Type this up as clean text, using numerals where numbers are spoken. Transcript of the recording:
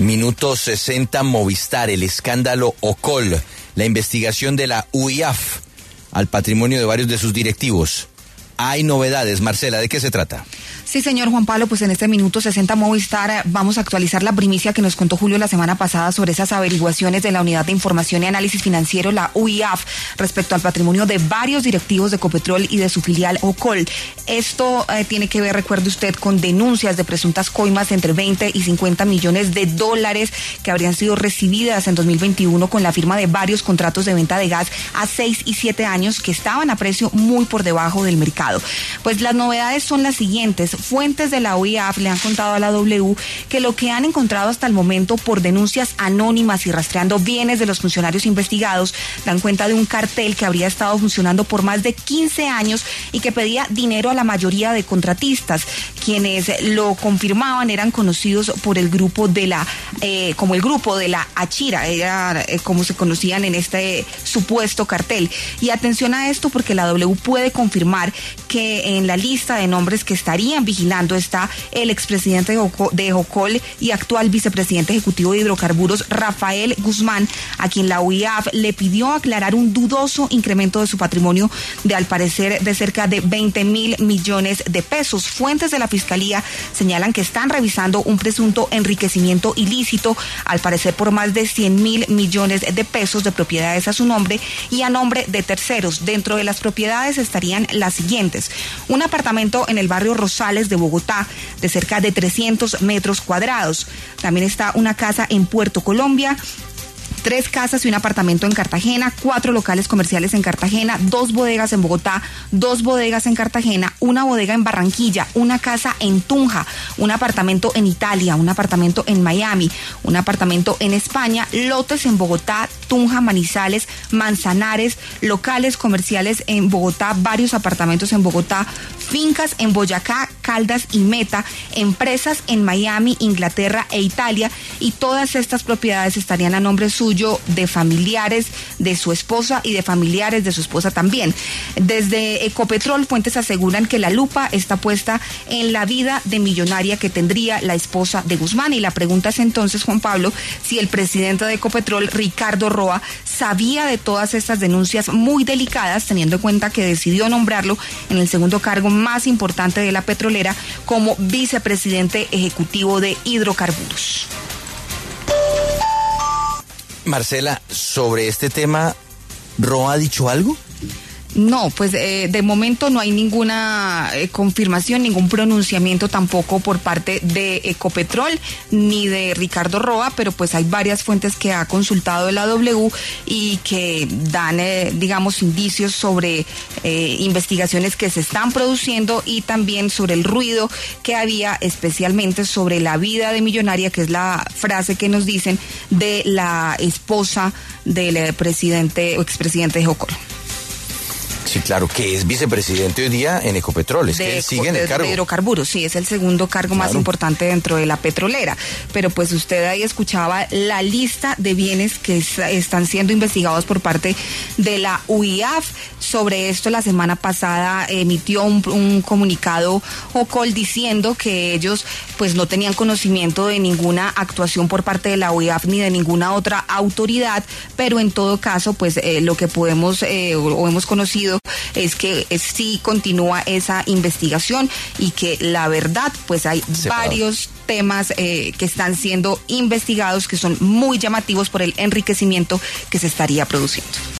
Minuto 60 Movistar, el escándalo Ocol, la investigación de la UIAF al patrimonio de varios de sus directivos. Hay novedades, Marcela, ¿de qué se trata? Sí, señor Juan Pablo, pues en este Minuto 60 Movistar vamos a actualizar la primicia que nos contó Julio la semana pasada sobre esas averiguaciones de la Unidad de Información y Análisis Financiero, la UIAF, respecto al patrimonio de varios directivos de Ecopetrol y de su filial Ocol. Esto tiene que ver, recuerde usted, con denuncias de presuntas coimas entre 20 y 50 millones de dólares que habrían sido recibidas en 2021 con la firma de varios contratos de venta de gas a 6 y 7 años que estaban a precio muy por debajo del mercado. Pues las novedades son las siguientes. Fuentes de la UIAF le han contado a la W que lo que han encontrado hasta el momento por denuncias anónimas y rastreando bienes de los funcionarios investigados dan cuenta de un cartel que habría estado funcionando por más de 15 años y que pedía dinero a la mayoría de contratistas. Quienes lo confirmaban eran conocidos por el grupo de la, como el grupo de la Achira, era como se conocían en este supuesto cartel. Y atención a esto porque la W puede confirmar que en la lista de nombres que estarían vigilando está el expresidente de Ocol y actual vicepresidente ejecutivo de hidrocarburos, Rafael Guzmán, a quien la UIAF le pidió aclarar un dudoso incremento de su patrimonio de, al parecer, de cerca de 20.000 millones de pesos. Fuentes de la Fiscalía señalan que están revisando un presunto enriquecimiento ilícito, al parecer por más de 100.000 millones de pesos de propiedades a su nombre y a nombre de terceros. Dentro de las propiedades estarían las siguientes: un apartamento en el barrio Rosales de Bogotá de cerca de 300 metros cuadrados. También está una casa en Puerto Colombia, 3 casas y un apartamento en Cartagena, 4 locales comerciales en Cartagena, 2 bodegas en Bogotá, 2 bodegas en Cartagena, una bodega en Barranquilla, una casa en Tunja, un apartamento en Italia, un apartamento en Miami, un apartamento en España, lotes en Bogotá, Tunja, Manizales, Manzanares, locales comerciales en Bogotá, varios apartamentos en Bogotá, fincas en Boyacá, Caldas y Meta, empresas en Miami, Inglaterra e Italia, y todas estas propiedades estarían a nombre suyo, de familiares de su esposa y de familiares de su esposa también. Desde Ecopetrol, fuentes aseguran que la lupa está puesta en la vida de millonaria que tendría la esposa de Guzmán, y la pregunta es entonces, Juan Pablo, si el presidente de Ecopetrol, Ricardo Roa, sabía de todas estas denuncias muy delicadas, teniendo en cuenta que decidió nombrarlo en el segundo cargo más importante de la petrolera como vicepresidente ejecutivo de hidrocarburos. Marcela, sobre este tema, ¿Roa ha dicho algo? No, pues de momento no hay ninguna confirmación, ningún pronunciamiento tampoco por parte de Ecopetrol ni de Ricardo Roa, pero pues hay varias fuentes que ha consultado la W y que dan, digamos, indicios sobre investigaciones que se están produciendo y también sobre el ruido que había, especialmente sobre la vida de millonaria, que es la frase que nos dicen, de la esposa del presidente o expresidente de Ocol. Sí, claro, que es vicepresidente hoy día en Ecopetrol, es que él sigue en el cargo. De hidrocarburos, sí, es el segundo cargo más importante dentro de la petrolera. Pero pues usted ahí escuchaba la lista de bienes que están siendo investigados por parte de la UIAF. Sobre esto, la semana pasada emitió un comunicado Ocol diciendo que ellos pues no tenían conocimiento de ninguna actuación por parte de la UIAF ni de ninguna otra autoridad, pero en todo caso, pues lo que podemos o hemos conocido es que sí continúa esa investigación y que la verdad, pues hay varios temas que están siendo investigados que son muy llamativos por el enriquecimiento que se estaría produciendo.